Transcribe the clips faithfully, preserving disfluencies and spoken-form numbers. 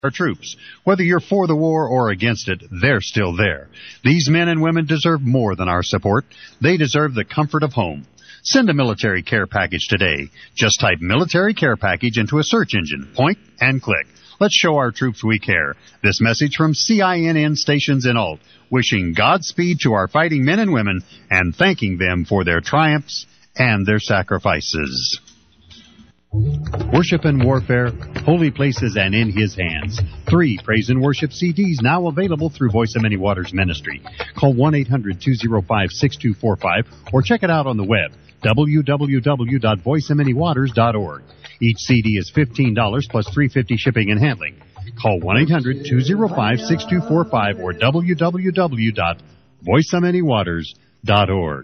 our troops. Whether you're for the war or against it, they're still there. These men and women deserve more than our support. They deserve the comfort of home. Send a military care package today. Just type military care package into a search engine, point, and click. Let's show our troops we care. This message from C I N N stations in Alt, wishing Godspeed to our fighting men and women and thanking them for their triumphs and their sacrifices. Worship and Warfare, Holy Places and In His Hands. Three Praise and Worship C Ds now available through Voice of Many Waters Ministry. Call one eight hundred two oh five six two four five or check it out on the web, w w w dot voice of many waters dot org. Each C D is fifteen dollars plus three dollars and fifty cents shipping and handling. Call one eight hundred two oh five six two four five or w w w dot voice of many waters dot org.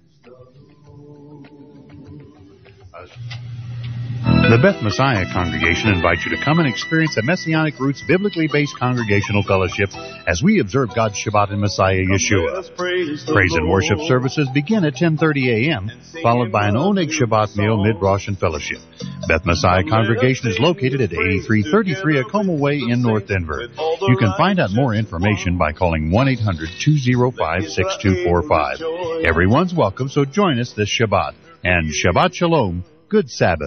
The Beth Messiah Congregation invites you to come and experience a Messianic Roots biblically based congregational fellowship as we observe God's Shabbat in Messiah Yeshua. Praise and worship services begin at ten thirty a.m., followed by an Oneg Shabbat meal, mid-Rosh, and fellowship. Beth Messiah Congregation is located at eighty-three thirty-three Acoma Way in North Denver. You can find out more information by calling one eight hundred two oh five six two four five. Everyone's welcome, so join us this Shabbat. And Shabbat Shalom, good Sabbath.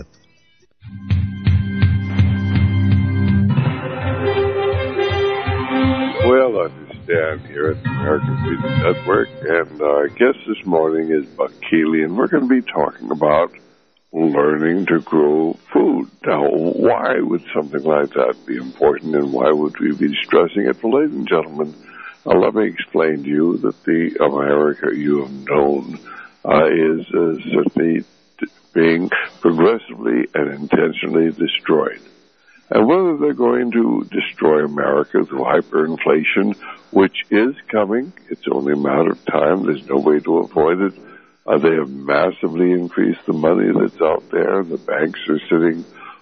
Well, understand here at the American Freedom Network, and our guest this morning is Buck Keeley, and we're going to be talking about learning to grow food. Now, why would something like that be important, and why would we be stressing it? Well, ladies and gentlemen, uh, let me explain to you that the America you have known uh, is uh, certainly being progressively and intentionally destroyed. And whether they're going to destroy America through hyperinflation, which is coming, it's only a matter of time, there's no way to avoid it. Uh, they have massively increased the money that's out there. The banks are sitting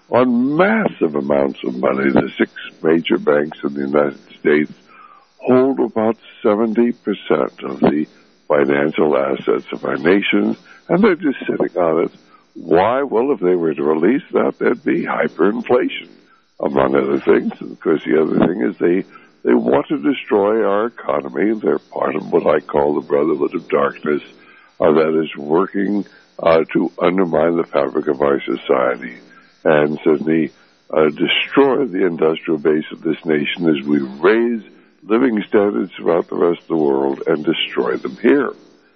on massive amounts of money. The six major banks in the United States hold about seventy percent of the financial assets of our nation, and they're just sitting on it. Why? Well, if they were to release that, there'd be hyperinflation, among other things. And of course, the other thing is they they want to destroy our economy. They're part of what I call the Brotherhood of Darkness, uh, that is working uh, to undermine the fabric of our society and certainly uh, destroy the industrial base of this nation as we raise living standards throughout the rest of the world and destroy them here.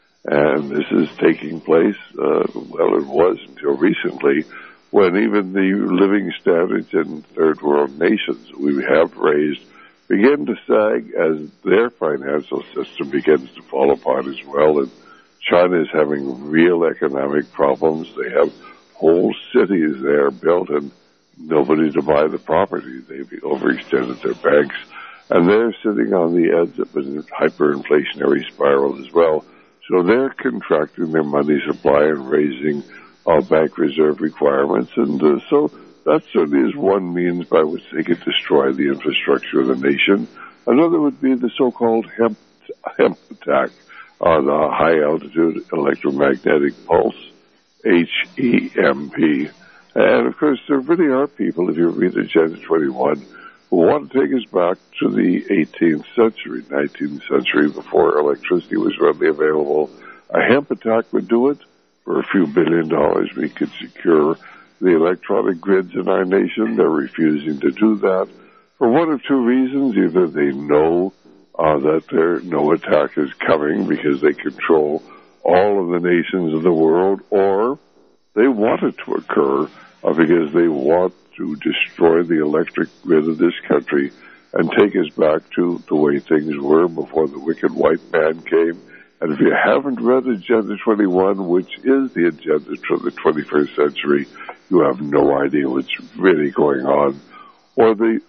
And this is taking place, uh, well, it was until recently, when even the living standards in third world nations we have raised begin to sag as their financial system begins to fall apart as well. And China is having real economic problems. They have whole cities there built and nobody to buy the property. They've overextended their banks, and they're sitting on the edge of a hyperinflationary spiral as well. So they're contracting their money supply and raising uh, bank reserve requirements. And uh, so that certainly is one means by which they could destroy the infrastructure of the nation. Another would be the so-called hemp, hemp attack, uh, the high-altitude electromagnetic pulse, H E M P. And, of course, there really are people, if you read Agenda twenty-one, who want to take us back to the eighteenth century, nineteenth century, before electricity was readily available. A hemp attack would do it. For a few billion dollars, we could secure the electronic grids in our nation. They're refusing to do that for one of two reasons. Either they know uh, that there no attack is coming because they control all of the nations of the world, or they want it to occur uh, because they want to destroy the electric grid of this country and take us back to the way things were before the wicked white man came. And if you haven't read Agenda twenty-one, which is the agenda for the twenty-first century, you have no idea what's really going on, or the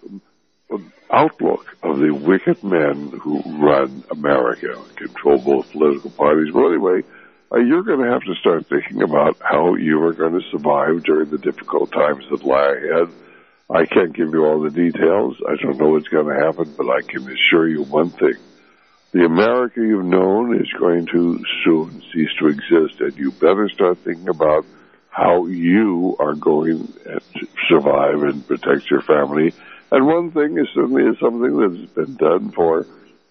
outlook of the wicked men who run America, control both political parties. Well, anyway, uh, you're going to have to start thinking about how you are going to survive during the difficult times that lie ahead. I can't give you all the details. I don't know what's going to happen, but I can assure you one thing. The America you've known is going to soon cease to exist, and you better start thinking about how you are going to survive and protect your family And one thing is certainly is something that's been done for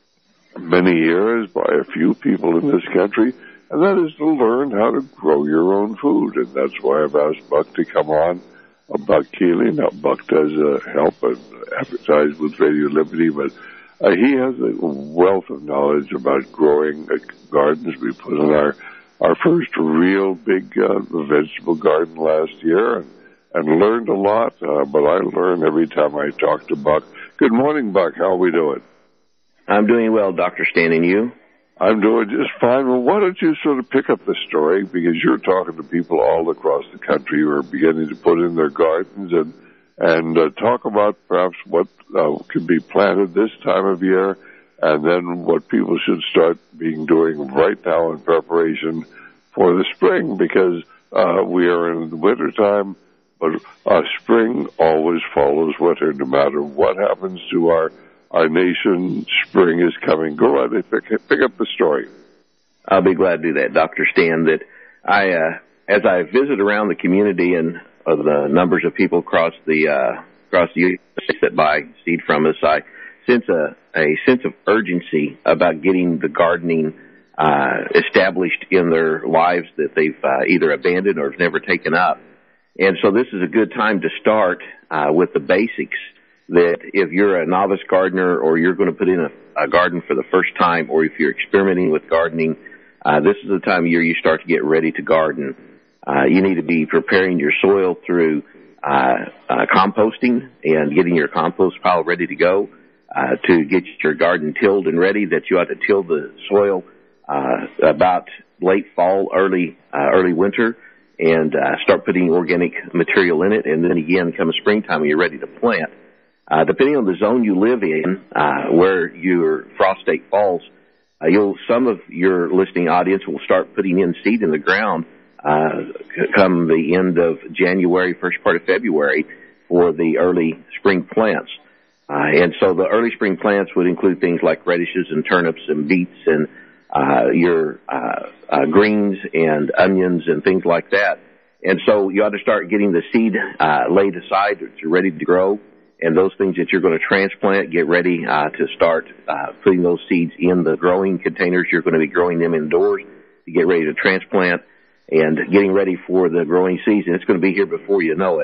many years by a few people in this country, and that is to learn how to grow your own food. And that's why I've asked Buck to come on, uh, Buck Keeley. Now, Buck does uh, help and advertise with Radio Liberty, but uh, he has a wealth of knowledge about growing uh, gardens. We put in our, our first real big uh, vegetable garden last year, and, and learned a lot, uh, but I learn every time I talk to Buck. Good morning, Buck. How are we doing? I'm doing well, Doctor Stan, and you? I'm doing just fine. Well, why don't you sort of pick up the story, because you're talking to people all across the country who are beginning to put in their gardens, and and uh, talk about perhaps what uh, can be planted this time of year, and then what people should start being doing right now in preparation for the spring, because uh, we are in the wintertime, but uh, spring always follows winter, no matter what happens to our Our nation. Spring is coming. Go right ahead, pick, pick up the story. I'll be glad to do that, Doctor Stan. That I, uh, as I visit around the community and uh, the numbers of people across the uh, across the U S that buy seed from us, I sense a, a sense of urgency about getting the gardening uh, established in their lives that they've uh, either abandoned or have never taken up. And so this is a good time to start uh, with the basics. That if you're a novice gardener, or you're going to put in a, a garden for the first time, or if you're experimenting with gardening, uh, this is the time of year you start to get ready to garden. Uh, you need to be preparing your soil through uh, uh, composting and getting your compost pile ready to go uh, to get your garden tilled and ready. That you ought to till the soil uh, about late fall, early uh, early winter, and uh, start putting organic material in it. And then again, come springtime, you're ready to plant. Uh, depending on the zone you live in, uh, where your frost date falls, uh, you'll, some of your listening audience will start putting in seed in the ground, uh, come the end of January, first part of February for the early spring plants. Uh, and so the early spring plants would include things like radishes and turnips and beets and, uh, your, uh, uh, greens and onions and things like that. And so you ought to start getting the seed, uh, laid aside that you're ready to grow. And those things that you're going to transplant, get ready uh, to start uh, putting those seeds in the growing containers. You're going to be growing them indoors to get ready to transplant and getting ready for the growing season. It's going to be here before you know it.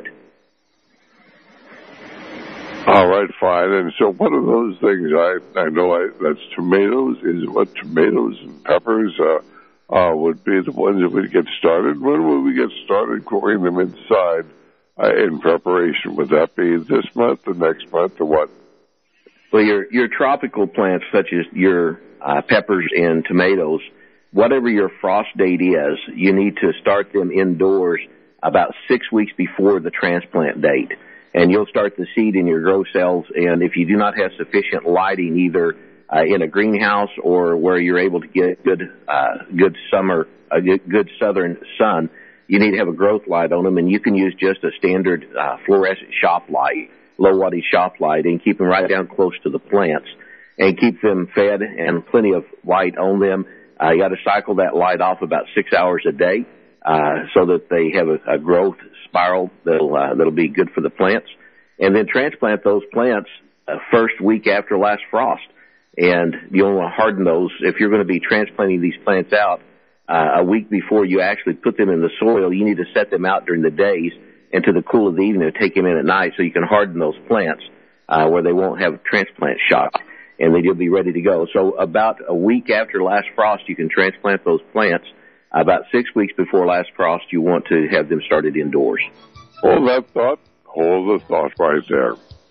All right, fine. And so one of those things, I, I know I, that's tomatoes, is what tomatoes and peppers uh, uh, would be the ones that would get started. When will we get started growing them inside? Uh, in preparation? Would that be this month, the next month, or what? Well, your your tropical plants, such as your uh, peppers and tomatoes, whatever your frost date is, you need to start them indoors about six weeks before the transplant date. And you'll start the seed in your grow cells, and if you do not have sufficient lighting, either uh, in a greenhouse or where you're able to get good uh, good summer, a good, good southern sun, you need to have a growth light on them, and you can use just a standard uh, fluorescent shop light, low wattage shop light, and keep them right down close to the plants and keep them fed and plenty of light on them. Uh, you got to cycle that light off about six hours a day uh, so that they have a, a growth spiral that'll uh, that'll be good for the plants. And then transplant those plants uh, first week after last frost. And you'll want to harden those if you're going to be transplanting these plants out. Uh, a week before you actually put them in the soil, you need to set them out during the days and to the cool of the evening to take them in at night so you can harden those plants uh, where they won't have transplant shock, and then you'll be ready to go. So about a week after last frost, you can transplant those plants. About six weeks before last frost, you want to have them started indoors. Hold that thought. Hold the thought right there.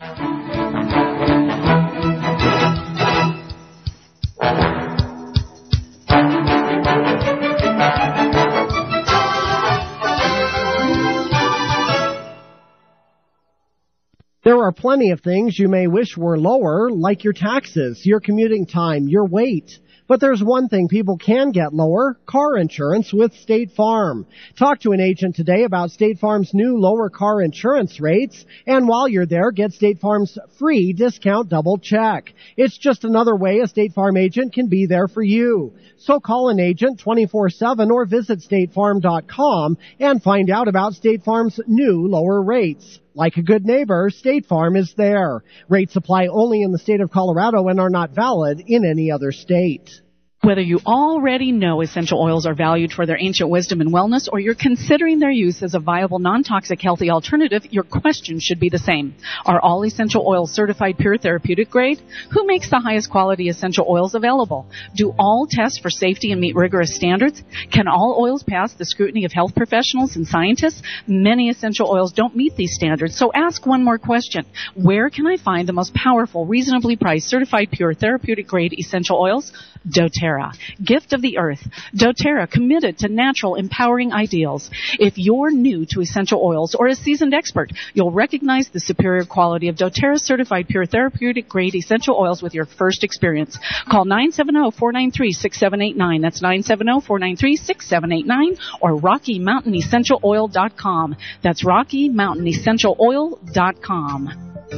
There are plenty of things you may wish were lower, like your taxes, your commuting time, your weight. But there's one thing people can get lower, car insurance with State Farm. Talk to an agent today about State Farm's new lower car insurance rates, and while you're there, get State Farm's free discount double check. It's just another way a State Farm agent can be there for you. So call an agent twenty-four seven or visit state farm dot com and find out about State Farm's new lower rates. Like a good neighbor, State Farm is there. Rates apply only in the state of Colorado and are not valid in any other state. Whether you already know essential oils are valued for their ancient wisdom and wellness, or you're considering their use as a viable, non-toxic, healthy alternative, your question should be the same. Are all essential oils certified pure therapeutic grade? Who makes the highest quality essential oils available? Do all test for safety and meet rigorous standards? Can all oils pass the scrutiny of health professionals and scientists? Many essential oils don't meet these standards, so ask one more question. Where can I find the most powerful, reasonably priced, certified pure therapeutic grade essential oils? doTERRA, gift of the earth. doTERRA, committed to natural, empowering ideals. If you're new to essential oils or a seasoned expert, you'll recognize the superior quality of doTERRA certified pure therapeutic grade essential oils with your first experience. Call nine seven zero, four nine three, six seven eight nine. That's nine seven zero, four nine three, six seven eight nine or Rocky Mountain Essential Oil dot com. That's Rocky Mountain Essential Oil dot com.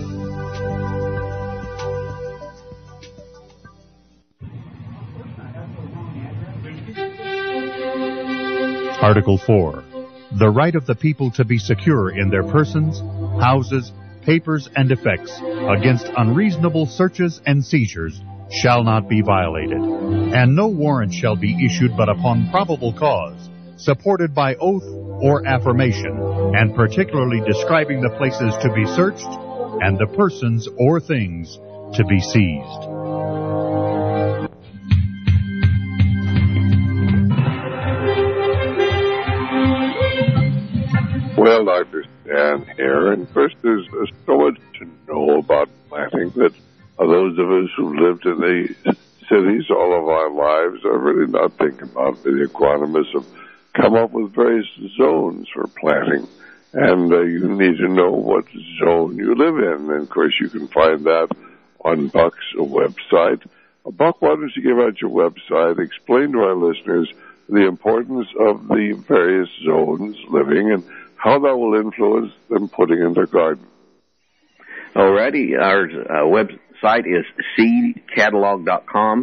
Article four. The right of the people to be secure in their persons, houses, papers, and effects against unreasonable searches and seizures shall not be violated, and no warrant shall be issued but upon probable cause, supported by oath or affirmation, and particularly describing the places to be searched and the persons or things to be seized. Well, Doctor Stan here, and first there's so much to know about planting that those of us who lived in the cities all of our lives are really not thinking about. The agronomists have come up with various zones for planting, and uh, you need to know what zone you live in. And, of course, you can find that on Buck's website. Uh, Buck, why don't you give out your website, explain to our listeners the importance of the various zones living and how that will influence them putting in their garden. Alrighty, our uh, website is seed catalog dot com,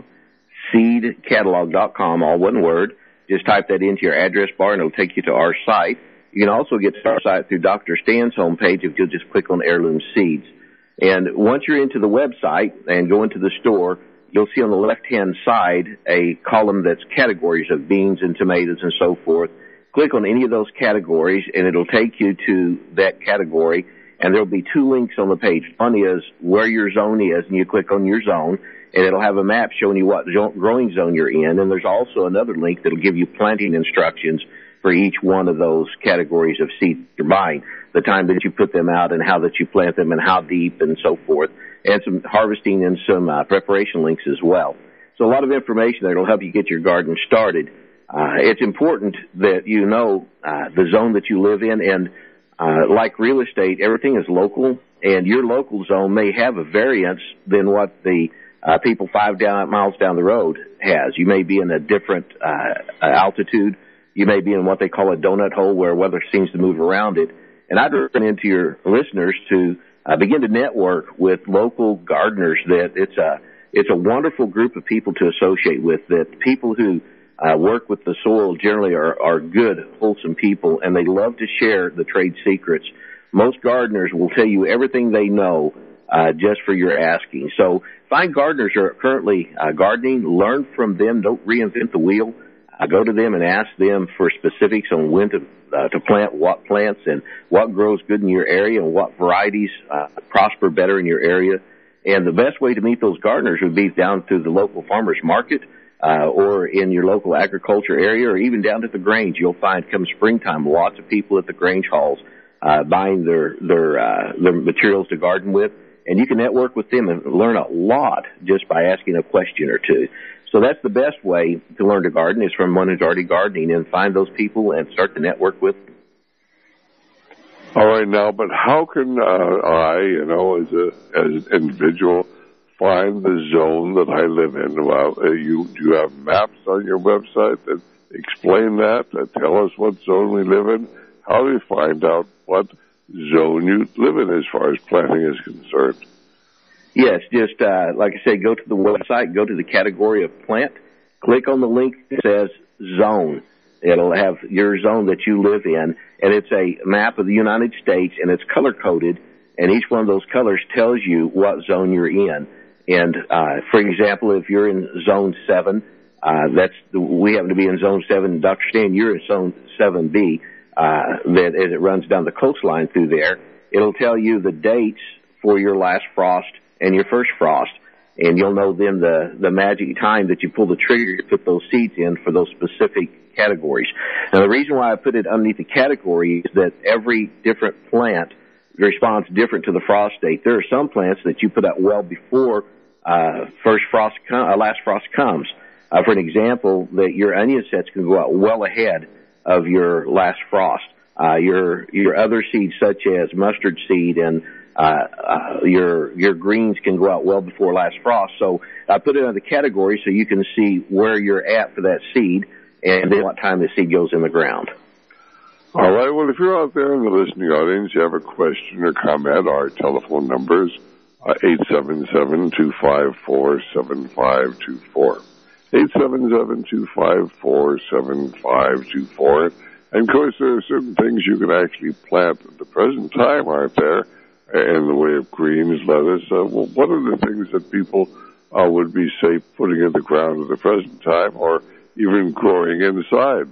seed catalog dot com, all one word. Just type that into your address bar and it'll take you to our site. You can also get to our site through Doctor Stan's homepage if you'll just click on Heirloom Seeds. And once you're into the website and go into the store, you'll see on the left-hand side a column that's categories of beans and tomatoes and so forth. Click on any of those categories, and it'll take you to that category, and there'll be two links on the page. One is where your zone is, and you click on your zone, and it'll have a map showing you what growing zone you're in, and there's also another link that'll give you planting instructions for each one of those categories of seeds you're buying, the time that you put them out and how that you plant them and how deep and so forth, and some harvesting and some uh, preparation links as well. So a lot of information there will help you get your garden started. Uh, it's important that you know uh, the zone that you live in, and uh, like real estate, everything is local, and your local zone may have a variance than what the uh, people five down, miles down the road has. You may be in a different uh, altitude. You may be in what they call a donut hole where weather seems to move around it. And I'd recommend to your listeners to uh, begin to network with local gardeners. That it's a it's a wonderful group of people to associate with. That people who Uh, work with the soil generally are, are good, wholesome people, and they love to share the trade secrets. Most gardeners will tell you everything they know uh, just for your asking. So find gardeners who are currently uh, gardening, learn from them, don't reinvent the wheel. Uh, go to them and ask them for specifics on when to, uh, to plant what plants and what grows good in your area and what varieties uh, prosper better in your area. And the best way to meet those gardeners would be down to the local farmers market, Uh, or in your local agriculture area, or even down at the Grange. You'll find come springtime, lots of people at the Grange halls uh, buying their their uh, their materials to garden with, and you can network with them and learn a lot just by asking a question or two. So that's the best way to learn to garden is from one who's already gardening, and find those people and start to network with them. All right, now, but how can uh, I, you know, as a as an individual, find the zone that I live in? Well, uh, you do you have maps on your website that explain that, that tell us what zone we live in? How do we find out what zone you live in as far as planting is concerned? Yes, just uh, like I said, go to the website, go to the category of plant, click on the link that says zone, It'll have your zone that you live in, and it's a map of the United States, and it's color-coded, and each one of those colors tells you what zone you're in. And, uh, for example, if you're in zone seven, uh, that's, the, we happen to be in zone seven, Doctor Stan, you're in zone seven B, uh, that as it runs down the coastline through there, it'll tell you the dates for your last frost and your first frost. And you'll know then the, the magic time that you pull the trigger to put those seeds in for those specific categories. Now, the reason why I put it underneath the category is that every different plant responds different to the frost date. There are some plants that you put out well before uh, first frost, com- uh, last frost comes. Uh, for an example, that your onion sets can go out well ahead of your last frost. Uh, your your other seeds such as mustard seed and Uh, uh, your, your greens can go out well before last frost. So I put it on the category so you can see where you're at for that seed and then what time the seed goes in the ground. All right. Well, if you're out there in the listening audience, you have a question or comment, our telephone numbers are eight seven seven, two five four, seven five two four. eight seven seven, two five four, seven five two four. And of course, there are certain things you can actually plant at the present time, aren't there? In the way of greens, lettuce. Uh, well, what are the things that people uh, would be safe putting in the ground at the present time, or even growing inside?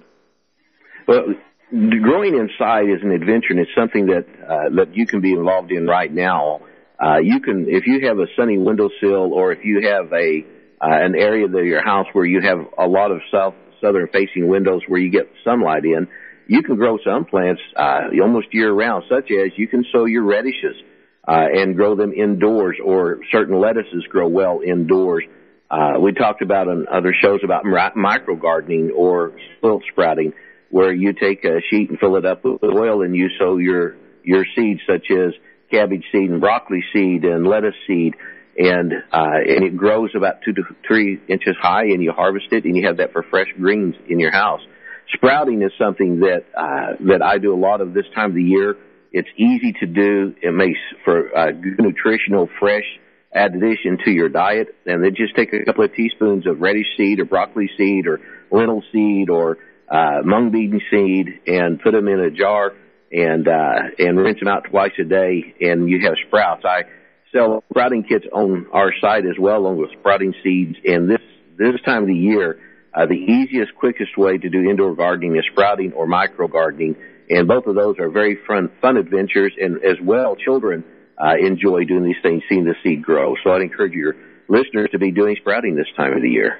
Well, growing inside is an adventure, and it's something that uh, that you can be involved in right now. Uh, you can, if you have a sunny windowsill, or if you have a uh, an area of your house where you have a lot of south southern facing windows where you get sunlight in, you can grow some plants uh, almost year-round, such as you can sow your radishes uh, and grow them indoors, or certain lettuces grow well indoors. Uh, we talked about on other shows about micro-gardening or silt sprouting, where you take a sheet and fill it up with oil and you sow your, your seeds, such as cabbage seed and broccoli seed and lettuce seed, and uh, and it grows about two to three inches high, and you harvest it, and you have that for fresh greens in your house. Sprouting is something that uh, that I do a lot of this time of the year. It's easy to do. It makes for a good nutritional, fresh addition to your diet. And then just take a couple of teaspoons of radish seed or broccoli seed or lentil seed or uh, mung bean seed and put them in a jar and uh, and rinse them out twice a day, and you have sprouts. I sell sprouting kits on our site as well, along with sprouting seeds. And this this time of the year, Uh, the easiest, quickest way to do indoor gardening is sprouting or micro gardening, and both of those are very fun, fun adventures, and as well, children uh, enjoy doing these things, seeing the seed grow. So I'd encourage your listeners to be doing sprouting this time of the year.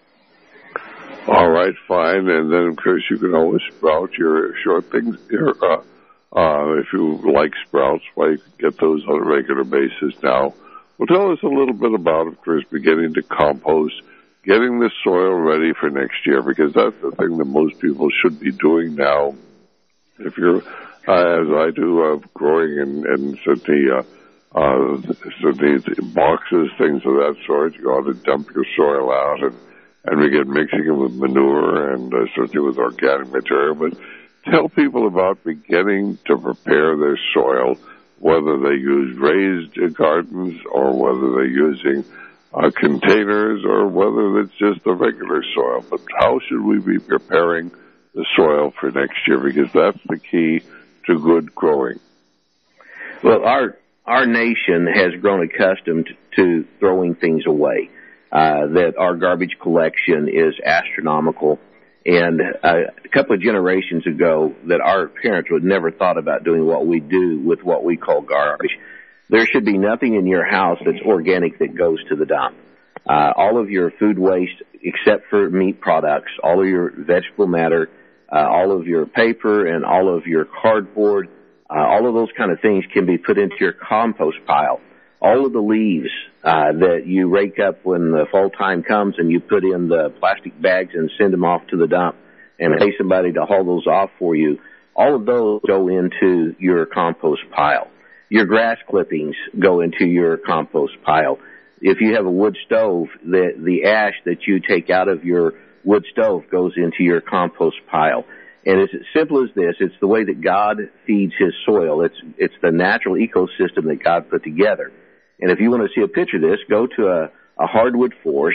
All right, fine, and then of course you can always sprout your short things. Your, uh, uh, if you like sprouts, well, you can get those on a regular basis now. Well, tell us a little bit about, of course, beginning to compost, getting the soil ready for next year, because that's the thing that most people should be doing now. If you're, uh, as I do, uh, growing in, in certainly, uh, uh, certainly boxes, things of that sort, you ought to dump your soil out and, and begin mixing it with manure and uh, certainly with organic material. But tell people about beginning to prepare their soil, whether they use raised gardens or whether they're using Uh, containers, or whether it's just the regular soil. But how should we be preparing the soil for next year? Because that's the key to good growing. Well, our our nation has grown accustomed to throwing things away. Uh, that our garbage collection is astronomical, and uh, a couple of generations ago, that our parents would never thought about doing what we do with what we call garbage. There should be nothing in your house that's organic that goes to the dump. Uh, all of your food waste, except for meat products, all of your vegetable matter, uh, all of your paper and all of your cardboard, uh, all of those kind of things can be put into your compost pile. All of the leaves uh, that you rake up when the fall time comes and you put in the plastic bags and send them off to the dump and pay somebody to haul those off for you, all of those go into your compost pile. Your grass clippings go into your compost pile. If you have a wood stove, the, the ash that you take out of your wood stove goes into your compost pile. And it's as simple as this. It's the way that God feeds his soil. It's, it's the natural ecosystem that God put together. And if you want to see a picture of this, go to a, a hardwood forest,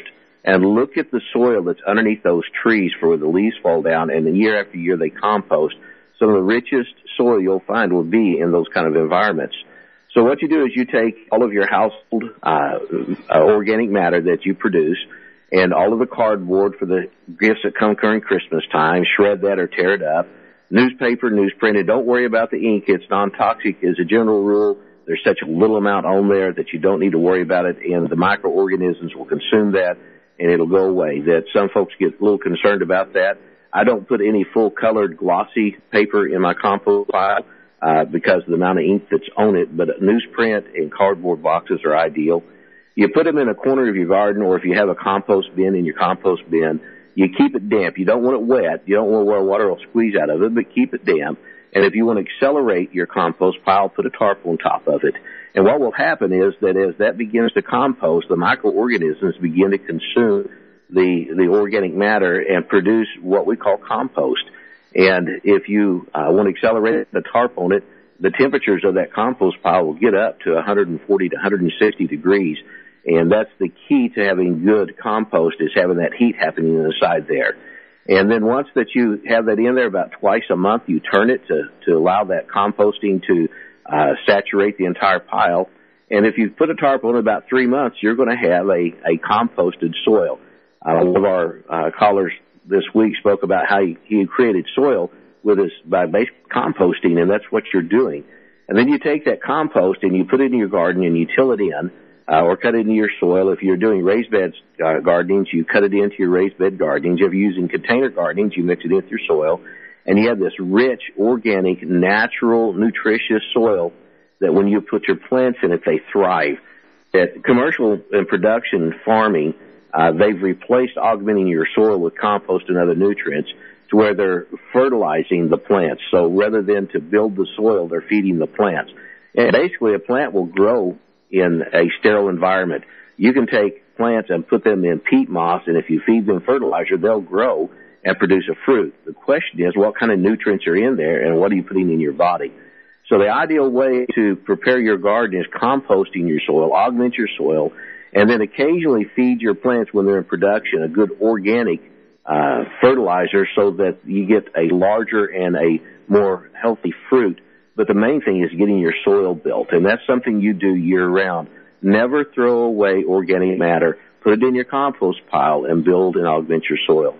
and look at the soil that's underneath those trees for where the leaves fall down, and then year after year they compost. Some of the richest soil you'll find will be in those kind of environments. So what you do is you take all of your household uh, uh, organic matter that you produce and all of the cardboard for the gifts that come during Christmas time, shred that or tear it up. Newspaper, newsprinted, don't worry about the ink. It's non-toxic as a general rule. There's such a little amount on there that you don't need to worry about it, and the microorganisms will consume that, and it'll go away. That some folks get a little concerned about that. I don't put any full-colored glossy paper in my compost pile uh, because of the amount of ink that's on it, but newsprint and cardboard boxes are ideal. You put them in a corner of your garden, or if you have a compost bin in your compost bin, you keep it damp. You don't want it wet. You don't want where water will squeeze out of it, but keep it damp. And if you want to accelerate your compost pile, put a tarp on top of it. And what will happen is that as that begins to compost, the microorganisms begin to consume the the organic matter and produce what we call compost. And if you uh, want to accelerate the tarp on it, the temperatures of that compost pile will get up to one forty to one sixty degrees. And that's the key to having good compost, is having that heat happening inside there. And then once that you have that in there about twice a month, you turn it to, to allow that composting to uh, saturate the entire pile. And if you put a tarp on about three months, you're going to have a, a composted soil. Uh, one of our uh, callers this week spoke about how he, he created soil with us by basic composting, and that's what you're doing. And then you take that compost and you put it in your garden and you till it in. Uh, or cut it into your soil. If you're doing raised bed uh, gardenings, you cut it into your raised bed gardenings. If you're using container gardenings, you mix it into your soil. And you have this rich, organic, natural, nutritious soil that when you put your plants in it, they thrive. At commercial and production farming, uh, they've replaced augmenting your soil with compost and other nutrients to where they're fertilizing the plants. So rather than to build the soil, they're feeding the plants. And basically, a plant will grow in a sterile environment. You can take plants and put them in peat moss, and if you feed them fertilizer, they'll grow and produce a fruit. The question is, what kind of nutrients are in there, and what are you putting in your body? So the ideal way to prepare your garden is composting your soil, augment your soil, and then occasionally feed your plants when they're in production a good organic uh, fertilizer so that you get a larger and a more healthy fruit. But the main thing is getting your soil built, and that's something you do year-round. Never throw away organic matter. Put it in your compost pile and build and augment your soil.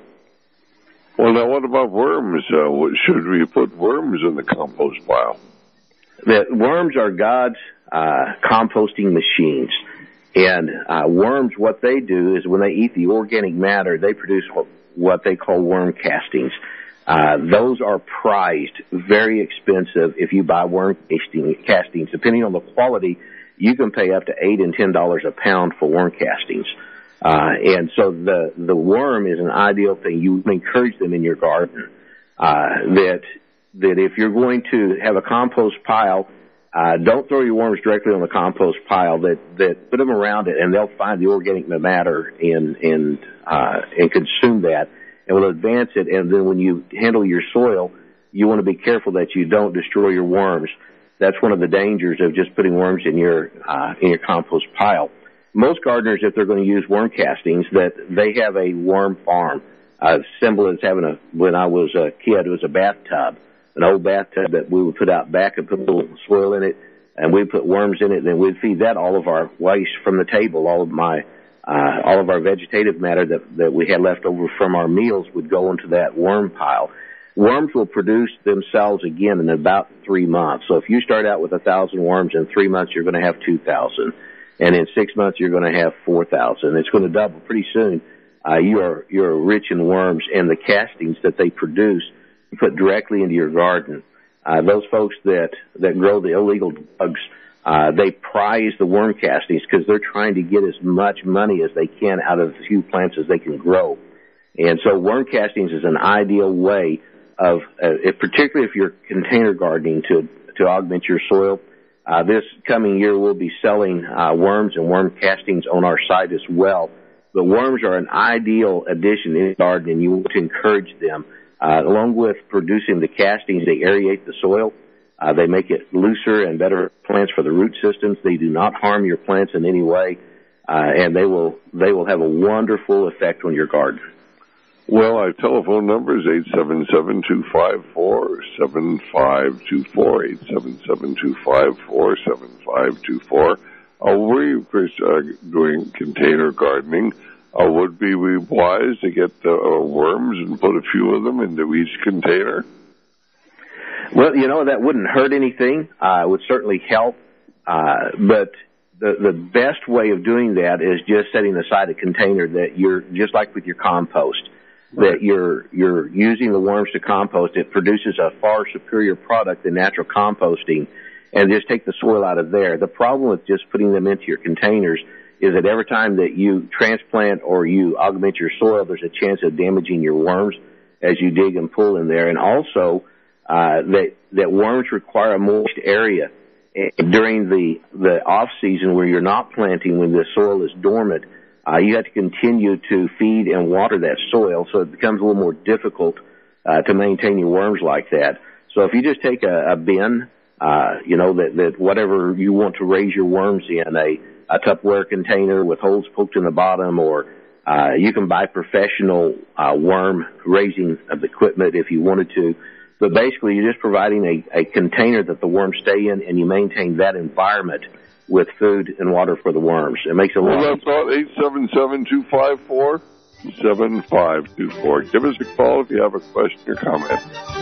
Well, now what about worms? Uh, should we put worms in the compost pile? The worms are God's uh, composting machines. And uh, worms, what they do is when they eat the organic matter, they produce what, what they call worm castings. Uh, those are prized, very expensive if you buy worm casting, castings. Depending on the quality, you can pay up to eight and ten dollars a pound for worm castings. Uh, and so the, the worm is an ideal thing. You encourage them in your garden. Uh, that, that if you're going to have a compost pile, uh, don't throw your worms directly on the compost pile, that, that put them around it and they'll find the organic matter and, and, uh, and consume that. And will advance it, and then when you handle your soil, you want to be careful that you don't destroy your worms. That's one of the dangers of just putting worms in your uh, in your compost pile. Most gardeners, if they're going to use worm castings, that they have a worm farm. Uh, symbol is having a, when I was a kid, it was a bathtub, an old bathtub that we would put out back and put a little soil in it, and we'd put worms in it, and then we'd feed that all of our waste from the table, all of my Uh, all of our vegetative matter that, that we had left over from our meals would go into that worm pile. Worms will produce themselves again in about three months. So if you start out with a thousand worms, in three months you're going to have two thousand. And in six months you're going to have four thousand. It's going to double pretty soon. Uh, you are, you're rich in worms, and the castings that they produce you put directly into your garden. Uh, those folks that, that grow the illegal drugs, Uh, they prize the worm castings because they're trying to get as much money as they can out of as few plants as they can grow. And so worm castings is an ideal way of, uh, if, particularly if you're container gardening to, to augment your soil. Uh, this coming year we'll be selling, uh, worms and worm castings on our site as well. But worms are an ideal addition in the garden, and you want to encourage them. Uh, along with producing the castings, they aerate the soil. Uh, they make it looser and better plants for the root systems. They do not harm your plants in any way. uh, and they will they will have a wonderful effect on your garden. Well, our telephone number is eight seven seven, two five four, seven five two four, eight seven seven, two five four, seven five two four. Uh, we're uh, doing container gardening. Uh, would be we wise to get the uh, worms and put a few of them into each container? Well, you know, that wouldn't hurt anything. Uh, it would certainly help. Uh, but the, the best way of doing that is just setting aside a container that you're, just like with your compost, that you're, you're using the worms to compost. It produces a far superior product than natural composting, and just take the soil out of there. The problem with just putting them into your containers is that every time that you transplant or you augment your soil, there's a chance of damaging your worms as you dig and pull in there. And also, uh, that, that worms require a moist area during the, the off season where you're not planting, when the soil is dormant. Uh, you have to continue to feed and water that soil, so it becomes a little more difficult, uh, to maintain your worms like that. So if you just take a, a bin, uh, you know, that, that whatever you want to raise your worms in, a, a Tupperware container with holes poked in the bottom, or uh, you can buy professional uh, worm raising of equipment if you wanted to. But basically, you're just providing a, a container that the worms stay in, and you maintain that environment with food and water for the worms. It makes a lot. Well, that's about eight seven seven, two five four, seven five two four. Give us a call if you have a question or comment.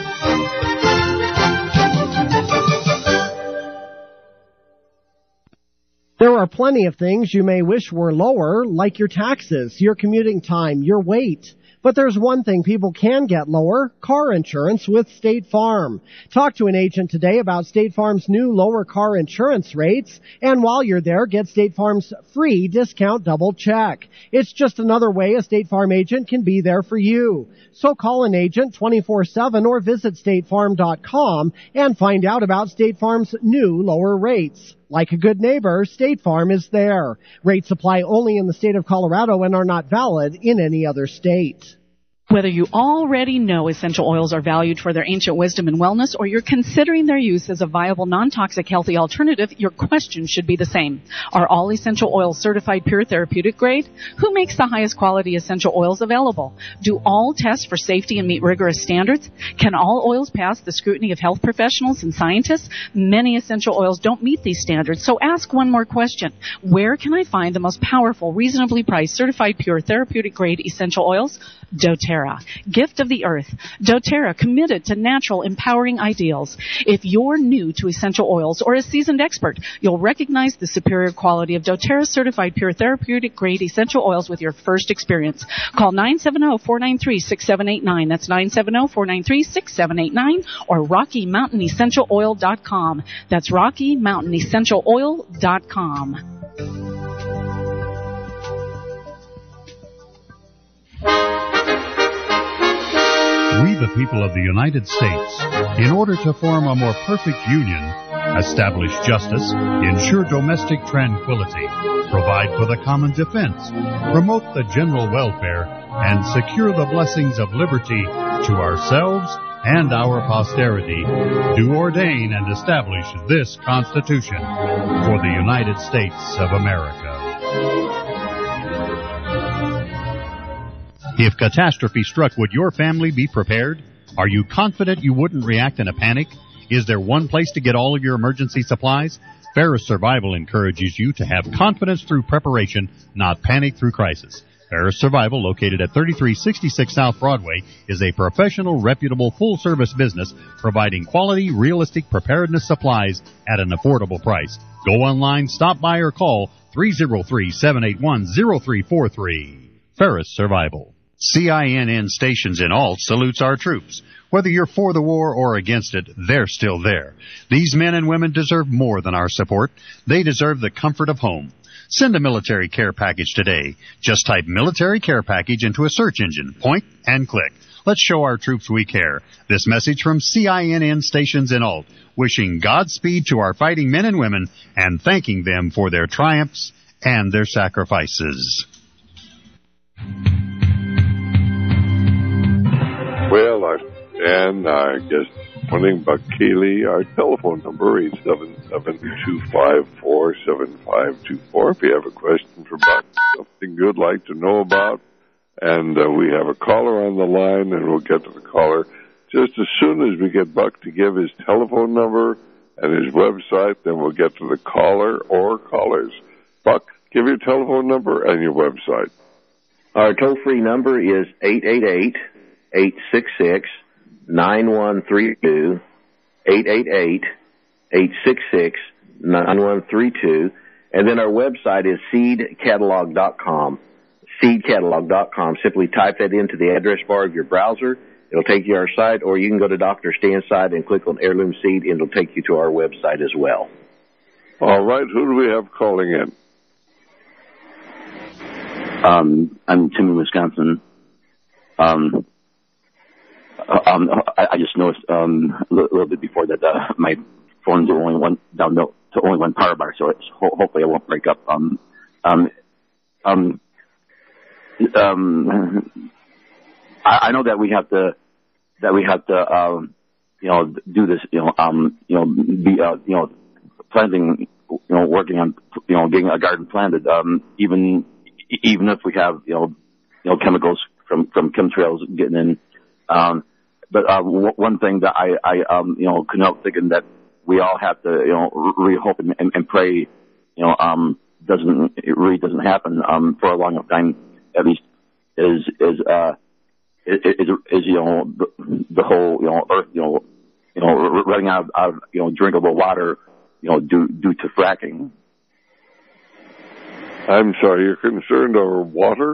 There are plenty of things you may wish were lower, like your taxes, your commuting time, your weight. But there's one thing people can get lower: car insurance with State Farm. Talk to an agent today about State Farm's new lower car insurance rates. And while you're there, get State Farm's free discount double check. It's just another way a State Farm agent can be there for you. So call an agent twenty-four seven or visit state farm dot com and find out about State Farm's new lower rates. Like a good neighbor, State Farm is there. Rates apply only in the state of Colorado and are not valid in any other state. Whether you already know essential oils are valued for their ancient wisdom and wellness, or you're considering their use as a viable, non-toxic, healthy alternative, your question should be the same. Are all essential oils certified pure therapeutic grade? Who makes the highest quality essential oils available? Do all test for safety and meet rigorous standards? Can all oils pass the scrutiny of health professionals and scientists? Many essential oils don't meet these standards, so ask one more question. Where can I find the most powerful, reasonably priced, certified pure therapeutic grade essential oils? doTERRA, gift of the earth. doTERRA, committed to natural, empowering ideals. If you're new to essential oils or a seasoned expert, you'll recognize the superior quality of doTERRA certified pure therapeutic grade essential oils with your first experience. Call nine seven zero, four nine three, six seven eight nine. That's nine seven zero, four nine three, six seven eight nine, or Rocky Mountain Essential Oil dot com. That's Rocky Mountain Essential Oil dot com. We, the people of the United States, in order to form a more perfect union, establish justice, ensure domestic tranquility, provide for the common defense, promote the general welfare, and secure the blessings of liberty to ourselves and our posterity, do ordain and establish this Constitution for the United States of America. If catastrophe struck, would your family be prepared? Are you confident you wouldn't react in a panic? Is there one place to get all of your emergency supplies? Ferris Survival encourages you to have confidence through preparation, not panic through crisis. Ferris Survival, located at thirty-three sixty-six South Broadway, is a professional, reputable, full-service business providing quality, realistic preparedness supplies at an affordable price. Go online, stop by, or call three oh three, seven eight one, oh three four three. Ferris Survival. C I N N Stations in Alt salutes our troops. Whether you're for the war or against it, they're still there. These men and women deserve more than our support. They deserve the comfort of home. Send a military care package today. Just type military care package into a search engine. Point and click. Let's show our troops we care. This message from C I N N Stations in Alt, wishing Godspeed to our fighting men and women and thanking them for their triumphs and their sacrifices. Well, I, and I guess morning, Buck Keeley. Our telephone number, eight seven seven, two five four, seven five two four. If you have a question for Buck, something you'd like to know about, and uh, we have a caller on the line, and we'll get to the caller just as soon as we get Buck to give his telephone number and his website. Then we'll get to the caller or callers. Buck, give your telephone number and your website. Our toll-free number is eight eight eight, eight six six, nine one three two, eight eight eight, eight six six, nine one three two, and then our website is seed catalog dot com. seed catalog dot com. Simply type that into the address bar of your browser. It'll take you to our site, or you can go to Doctor Stan's site and click on Heirloom Seed, and it'll take you to our website as well. All right. Who do we have calling in? Um, I'm Tim in Wisconsin. Um, um, I, I just noticed um, a little, little bit before that uh, my phone's only one down to only one power bar, so it's, ho- hopefully it won't break up. Um, um, um, um, I, I know that we have to that we have to um, you know do this you know um, you know be uh, you know planting you know working on you know getting a garden planted um, even even if we have you know you know chemicals from from chemtrails getting in. Um, but uh, w- one thing that I I um, you know couldn't help thinking that we all have to you know really hope and, and, and pray you know um, doesn't it really doesn't happen um, for a long enough time at least is is uh is is, is you know the, the whole you know earth you know you know running out of, out of you know drinkable water you know due due to fracking. I'm sorry, you're concerned over water?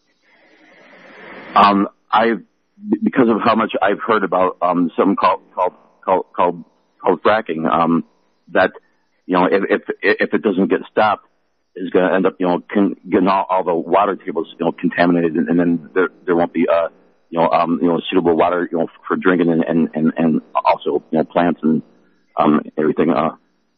Um, I because of how much I've heard about um something called called called called, called fracking um that you know if if if it doesn't get stopped is going to end up you know con- getting all, all the water tables you know contaminated and, and then there there won't be uh you know um you know suitable water you know for drinking and and and, and also you know plants and um everything uh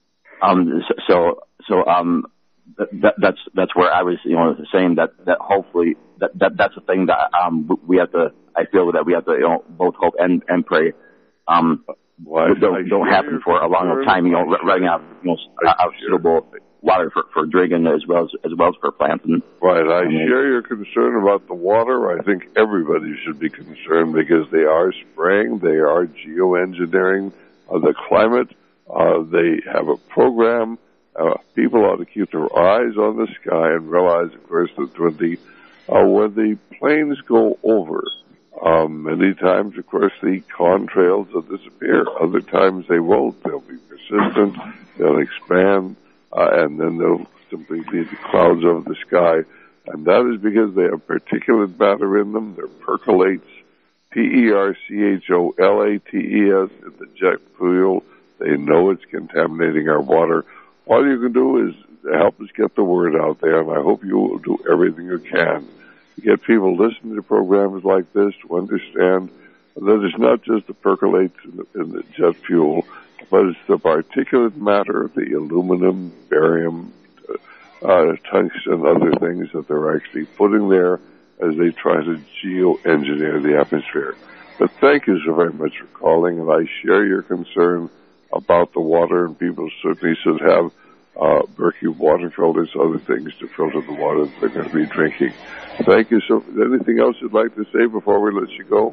um so so, so um that that's that's where I was you know saying that that hopefully that, that that's the thing that um we have to I feel that we have to you know both hope and and pray um well, don't don't happen for a long time you know running out you know out suitable water for, for drinking as well as as well as for plants. And, right, I um, share your concern about the water. I think everybody should be concerned because they are spraying, they are geoengineering uh, the climate. Uh, they have a program. Uh, people ought to keep their eyes on the sky and realize, of course, that when the uh, when the planes go over, um, many times, of course, the contrails will disappear. Other times they won't. They'll be persistent. They'll expand. Uh, and then they'll simply be the clouds over the sky. And that is because they have particulate matter in them. They're percolates, P E R C H O L A T E S, in the jet fuel. They know it's contaminating our water. All you can do is help us get the word out there, and I hope you will do everything you can to get people listening to programs like this to understand that it's not just the percolates in the, in the jet fuel, but it's the particulate matter, the aluminum, barium, uh, tungsten, other things that they're actually putting there as they try to geoengineer the atmosphere. But thank you so very much for calling, and I share your concern about the water, and people certainly should have uh, Berkey water filters, other things to filter the water that they're going to be drinking. Thank you. So, anything else you'd like to say before we let you go?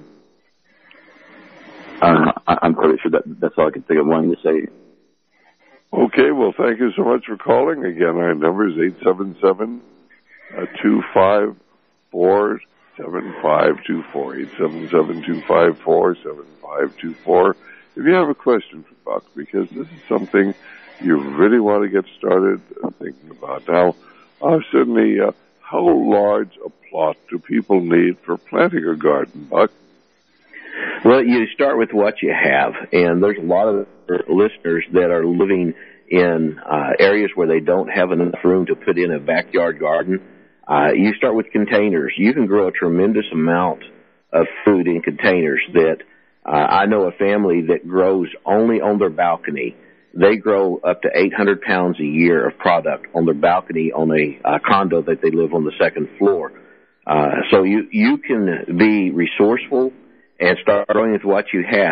Uh, I'm pretty sure that that's all I can think of wanting to say. Okay, well, thank you so much for calling. Again, our number is eight seven seven, two five four, seven five two four, eight seven seven, two five four, seven five two four. If you have a question for Buck, because this is something you really want to get started thinking about. Now, uh, certainly, uh, how large a plot do people need for planting a garden, Buck? Well, you start with what you have, and there's a lot of listeners that are living in uh, areas where they don't have enough room to put in a backyard garden. Uh, you start with containers. You can grow a tremendous amount of food in containers that uh, I know a family that grows only on their balcony. They grow up to eight hundred pounds a year of product on their balcony on a uh, condo that they live on the second floor. Uh, so you, you can be resourceful and start growing with what you have.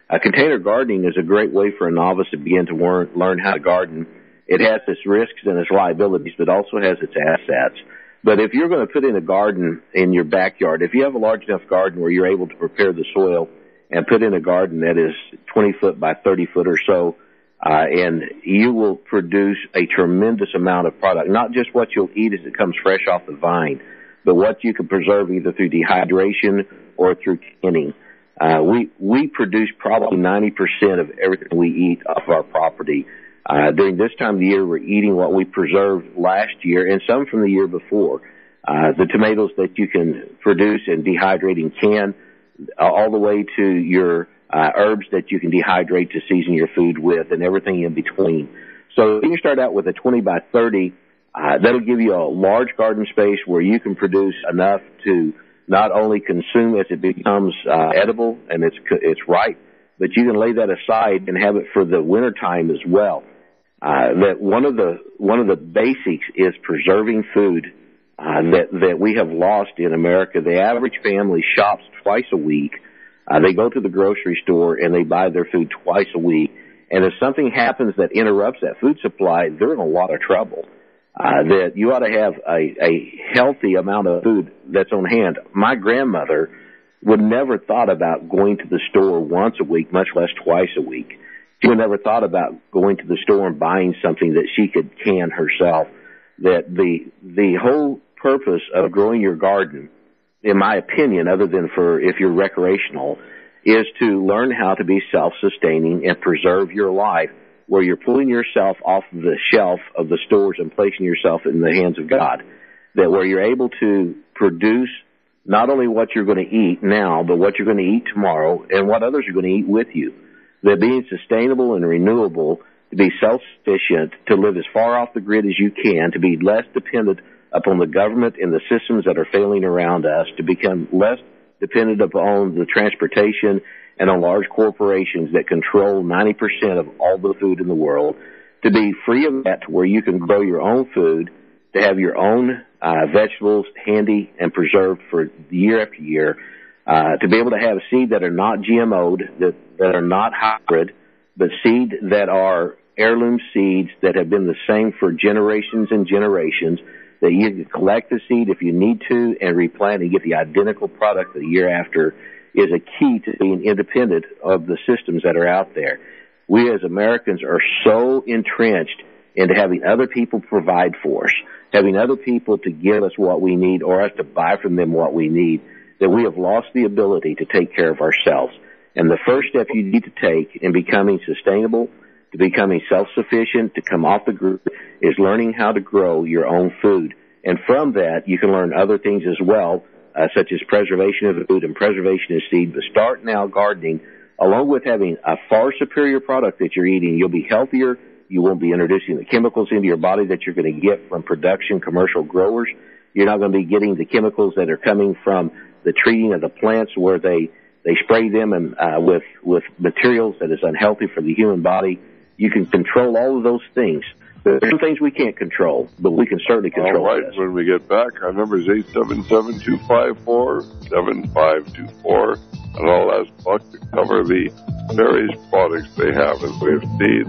Uh, container gardening is a great way for a novice to begin to learn, learn how to garden. It has its risks and its liabilities, but also has its assets. But if you're going to put in a garden in your backyard, if you have a large enough garden where you're able to prepare the soil and put in a garden that is twenty foot by thirty foot or so, uh, and you will produce a tremendous amount of product, not just what you'll eat as it comes fresh off the vine, but what you can preserve either through dehydration or through canning. Uh, we, we produce probably ninety percent of everything we eat off our property. Uh, during this time of the year, we're eating what we preserved last year and some from the year before. Uh, the tomatoes that you can produce and dehydrate and can, uh, all the way to your uh, herbs that you can dehydrate to season your food with, and everything in between. So you start out with a twenty by thirty. Uh, that'll give you a large garden space where you can produce enough to not only consume as it becomes uh, edible and it's it's ripe, but you can lay that aside and have it for the winter time as well. Uh, that one of the one of the basics is preserving food uh, that that we have lost in America. The average family shops twice a week. Uh, they go to the grocery store and they buy their food twice a week. And if something happens that interrupts that food supply, they're in a lot of trouble. Uh, that you ought to have a, a healthy amount of food that's on hand. My grandmother would never thought about going to the store once a week, much less twice a week. She would never thought about going to the store and buying something that she could can herself. That the the whole purpose of growing your garden, in my opinion, other than for if you're recreational, is to learn how to be self-sustaining and preserve your life, where you're pulling yourself off the shelf of the stores and placing yourself in the hands of God. That where you're able to produce not only what you're going to eat now, but what you're going to eat tomorrow and what others are going to eat with you. That being sustainable and renewable, to be self-sufficient, to live as far off the grid as you can, to be less dependent upon the government and the systems that are failing around us, to become less dependent upon the transportation and on large corporations that control ninety percent of all the food in the world, to be free of that to where you can grow your own food, to have your own uh, vegetables handy and preserved for year after year, uh, to be able to have seed that are not G M O'd, that, that are not hybrid, but seed that are heirloom seeds that have been the same for generations and generations, that you can collect the seed if you need to and replant and get the identical product the year after, is a key to being independent of the systems that are out there. We as Americans are so entrenched into having other people provide for us, having other people to give us what we need or us to buy from them what we need, that we have lost the ability to take care of ourselves. And the first step you need to take in becoming sustainable, to becoming self-sufficient, to come off the grid, is learning how to grow your own food. And from that, you can learn other things as well, uh, such as preservation of food and preservation of seed. But start now gardening, along with having a far superior product that you're eating. You'll be healthier. You won't be introducing the chemicals into your body that you're going to get from production commercial growers. You're not going to be getting the chemicals that are coming from the treating of the plants where they, they spray them and, uh, with, with materials that is unhealthy for the human body. You can control all of those things. There are some things we can't control, but we can certainly control All right, this. When we get back, our number is eight seven seven, two five four, seven five two four, and I'll ask Buck to cover the various products they have as we have seen.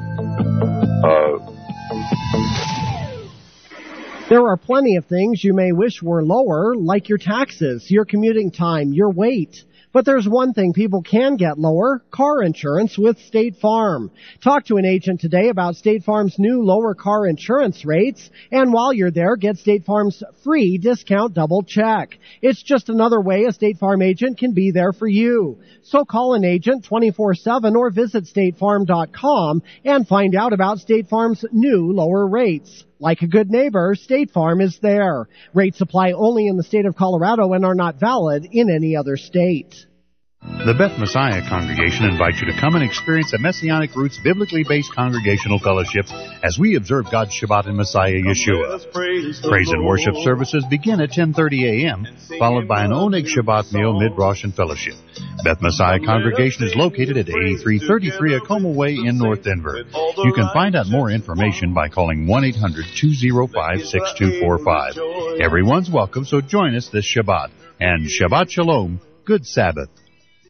Uh, There are plenty of things you may wish were lower, like your taxes, your commuting time, your weight. But there's one thing people can get lower, car insurance with State Farm. Talk to an agent today about State Farm's new lower car insurance rates. And while you're there, get State Farm's free discount double check. It's just another way a State Farm agent can be there for you. So call an agent twenty-four seven or visit state farm dot com and find out about State Farm's new lower rates. Like a good neighbor, State Farm is there. Rates apply only in the state of Colorado and are not valid in any other state. The Beth Messiah Congregation invites you to come and experience a Messianic Roots biblically based congregational fellowship as we observe God's Shabbat in Messiah Yeshua. Praise and worship services begin at ten thirty a.m., followed by an Oneg Shabbat meal, mid-Rosh, and fellowship. Beth Messiah Congregation is located at eighty-three thirty-three Acoma Way in North Denver. You can find out more information by calling one eight hundred, two oh five, six two four five. Everyone's welcome, so join us this Shabbat. And Shabbat Shalom, good Sabbath.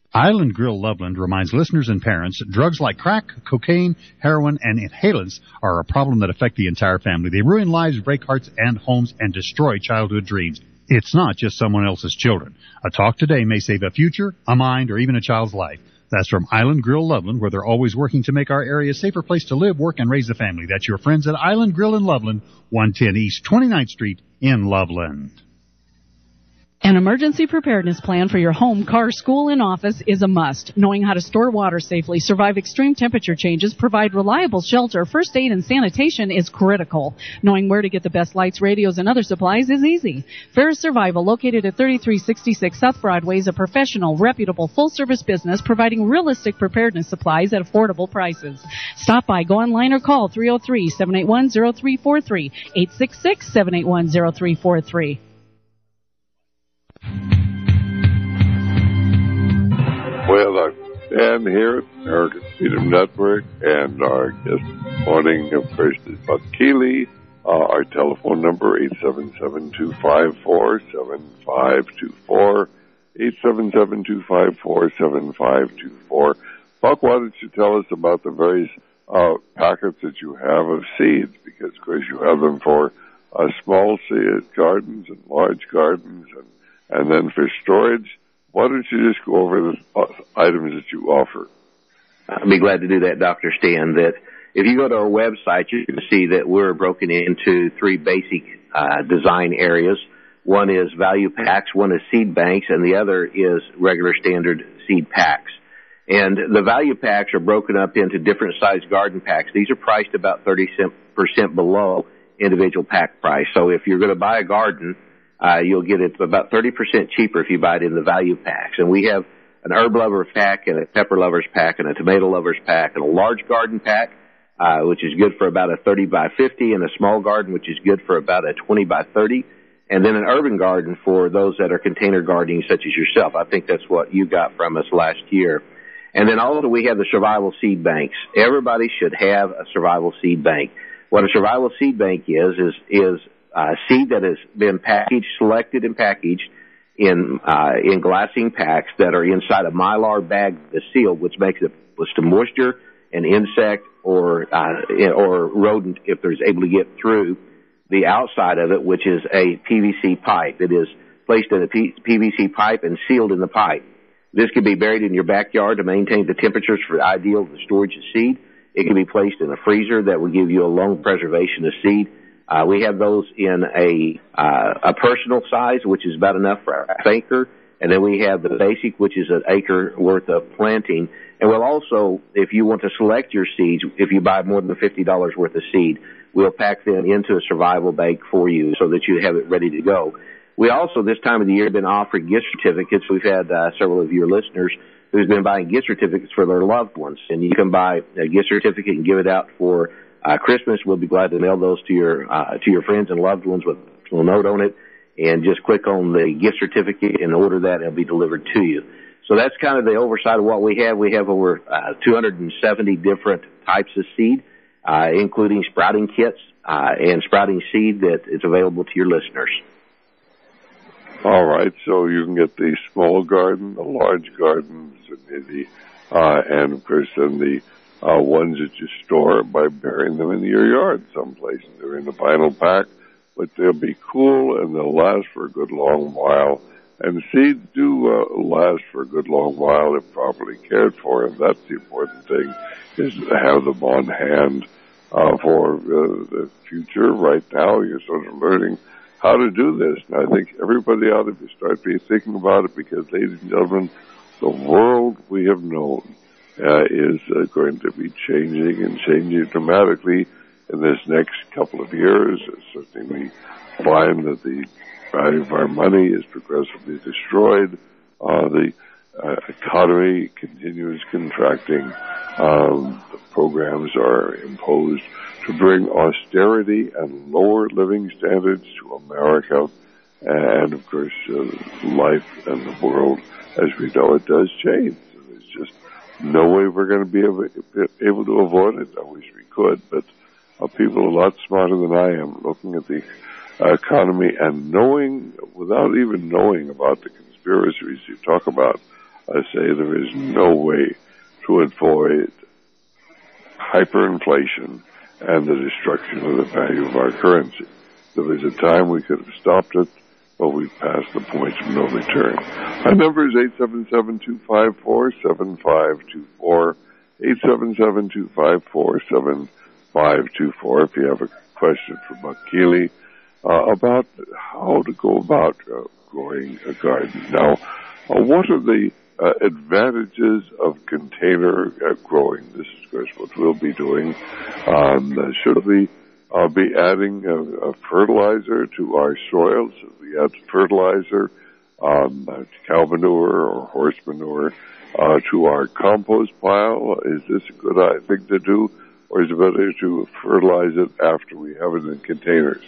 Island Grill Loveland reminds listeners and parents drugs like crack, cocaine, heroin, and inhalants are a problem that affect the entire family. They ruin lives, break hearts and homes, and destroy childhood dreams. It's not just someone else's children. A talk today may save a future, a mind, or even a child's life. That's from Island Grill Loveland, where they're always working to make our area a safer place to live, work, and raise a family. That's your friends at Island Grill in Loveland, one ten East twenty-ninth Street in Loveland. An emergency preparedness plan for your home, car, school, and office is a must. Knowing how to store water safely, survive extreme temperature changes, provide reliable shelter, first aid, and sanitation is critical. Knowing where to get the best lights, radios, and other supplies is easy. Ferris Survival, located at thirty-three sixty-six South Broadway, is a professional, reputable, full-service business providing realistic preparedness supplies at affordable prices. Stop by, go online, or call three oh three, seven eight one, oh three four three, eight six six, seven eight one, oh three four three. Well, I'm Dan here at the American Freedom Network, and our guest this morning, of course, is Buck Keeley. Uh, our telephone number, eight seven seven, two five four, seven five two four, eight seven seven, two five four, seven five two four. Buck, why don't you tell us about the various uh, packets that you have of seeds, because, of course, you have them for uh, small seed gardens and large gardens, and, and then for storage. Why don't you just go over the uh, items that you offer? I'd be glad to do that, Doctor Stan. That if you go to our website, you can see that we're broken into three basic uh, design areas. One is value packs, one is seed banks, and the other is regular standard seed packs. And the value packs are broken up into different sized garden packs. These are priced about thirty percent below individual pack price. So if you're going to buy a garden, Uh, you'll get it about thirty percent cheaper if you buy it in the value packs. And we have an herb lover pack and a pepper lovers pack and a tomato lovers pack and a large garden pack, uh, which is good for about a thirty by fifty, and a small garden, which is good for about a twenty by thirty, and then an urban garden for those that are container gardening such as yourself. I think that's what you got from us last year. And then also we have the survival seed banks. Everybody should have a survival seed bank. What a survival seed bank is, is, is Uh, seed that has been packaged, selected and packaged in uh, in glassine packs that are inside a mylar bag that's sealed, which makes it was to moisture, an insect, or uh, or rodent if there's able to get through the outside of it, which is a P V C pipe. It is placed in a P- PVC pipe and sealed in the pipe. This can be buried in your backyard to maintain the temperatures for ideal storage of seed. It can be placed in a freezer that will give you a long preservation of seed. Uh, we have those in a, uh, a personal size, which is about enough for a half acre. And then we have the basic, which is an acre worth of planting. And we'll also, if you want to select your seeds, if you buy more than fifty dollars worth of seed, we'll pack them into a survival bag for you so that you have it ready to go. We also, this time of the year, have been offering gift certificates. We've had uh, several of your listeners who's been buying gift certificates for their loved ones. And you can buy a gift certificate and give it out for Uh, Christmas. We'll be glad to mail those to your uh, to your friends and loved ones with a little note on it, and just click on the gift certificate and order that, and it'll be delivered to you. So that's kind of the oversight of what we have. We have over uh, two hundred seventy different types of seed, uh, including sprouting kits uh, and sprouting seed that is available to your listeners. All right, so you can get the small garden, the large gardens, and the uh, and of course then the Uh, ones that you store by burying them in your yard someplace. They're in a vinyl pack, but they'll be cool and they'll last for a good long while. And seeds do uh, last for a good long while if properly cared for, and that's the important thing, is to have them on hand uh, for uh, the future. Right now, you're sort of learning how to do this, and I think everybody ought to start be thinking about it, because, ladies and gentlemen, the world we have known Uh, is uh, going to be changing and changing dramatically in this next couple of years. Certainly we find that the value of our money is progressively destroyed. Uh, the uh, economy continues contracting. Um, the programs are imposed to bring austerity and lower living standards to America. And, of course, uh, life and the world, as we know it, does change. It's just no way we're going to be able, able to avoid it. I wish we could, but uh, people a lot smarter than I am looking at the uh, economy and knowing, without even knowing about the conspiracies you talk about, I say there is no way to avoid hyperinflation and the destruction of the value of our currency. There was a time we could have stopped it, but we've passed the point of no return. Our number is eight seven seven, two five four, seven five two four, eight seven seven, two five four, seven five two four. If you have a question for Buck Keeley uh, about how to go about uh, growing a garden. Now, uh, what are the uh, advantages of container uh, growing? This is, of course, what we'll be doing. Um, uh, should we uh, be adding a, a fertilizer to our soil? Should we add fertilizer, um, uh, cow manure or horse manure uh, to our compost pile? Is this a good uh, thing to do, or is it better to fertilize it after we have it in containers?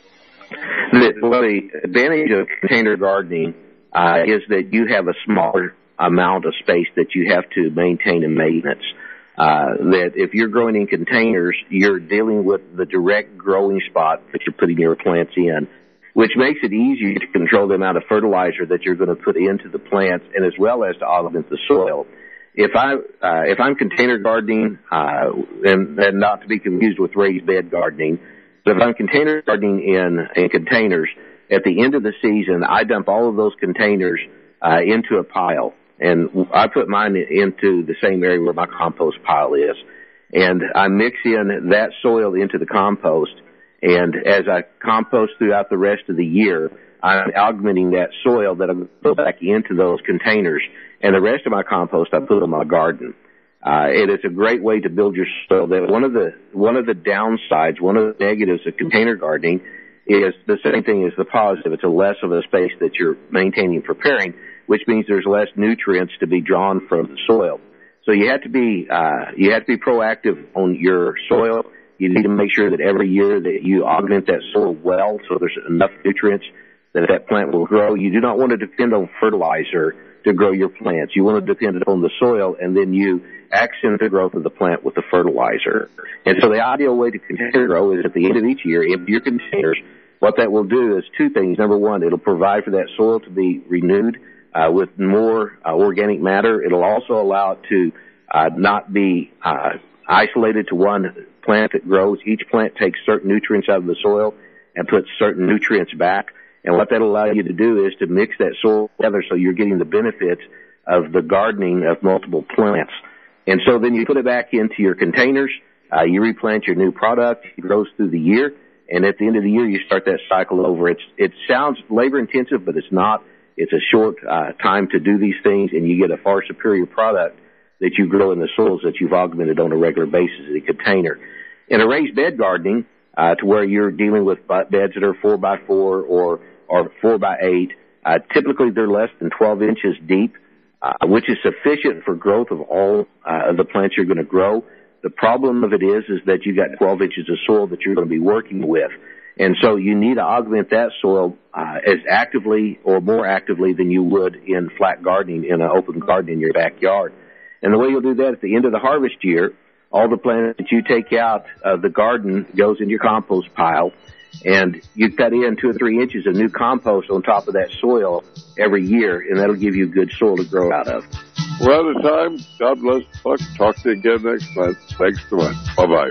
The, well, the advantage of container gardening uh, is that you have a smaller amount of space that you have to maintain and maintenance. Uh, that if you're growing in containers, you're dealing with the direct growing spot that you're putting your plants in, which makes it easier to control the amount of fertilizer that you're going to put into the plants, and as well as to augment the soil. If I uh, if I'm container gardening, uh, and, and not to be confused with raised bed gardening, but if I'm container gardening in in containers, at the end of the season, I dump all of those containers uh, into a pile, and I put mine into the same area where my compost pile is, and I mix in that soil into the compost. And as I compost throughout the rest of the year, I'm augmenting that soil that I'm going to put back into those containers. And the rest of my compost I put on my garden. Uh, it is a great way to build your soil. That one of the one of the downsides, one of the negatives of container gardening is the same thing as the positive. It's a less of a space that you're maintaining and preparing, which means there's less nutrients to be drawn from the soil. So you have to be uh, you have to be proactive on your soil. You need to make sure that every year that you augment that soil well, so there's enough nutrients that that plant will grow. You do not want to depend on fertilizer to grow your plants. You want to depend on the soil, and then you accent the growth of the plant with the fertilizer. And so the ideal way to container grow is at the end of each year, empty your containers. What that will do is two things. Number one, it'll provide for that soil to be renewed uh, with more uh, organic matter. It'll also allow it to uh, not be uh, isolated to one plant that grows. Each plant takes certain nutrients out of the soil and puts certain nutrients back. And what that'll allow you to do is to mix that soil together so you're getting the benefits of the gardening of multiple plants. And so then you put it back into your containers, uh, you replant your new product, it grows through the year, and at the end of the year you start that cycle over. It's, it sounds labor intensive, but it's not. It's a short uh, time to do these things, and you get a far superior product that you grow in the soils that you've augmented on a regular basis in a container. In a raised bed gardening, uh, to where you're dealing with beds that are four by four or or four by eight. Uh, typically, they're less than twelve inches deep, uh, which is sufficient for growth of all uh, of the plants you're going to grow. The problem of it is, is that you got twelve inches of soil that you're going to be working with, and so you need to augment that soil uh, as actively or more actively than you would in flat gardening in an open garden in your backyard. And the way you'll do that at the end of the harvest year, all the plants that you take out of the garden goes in your compost pile. And you cut in two or three inches of new compost on top of that soil every year, and that'll give you good soil to grow out of. We're out of time. God bless, Buck. Talk to you again next month. Thanks so much. Bye-bye.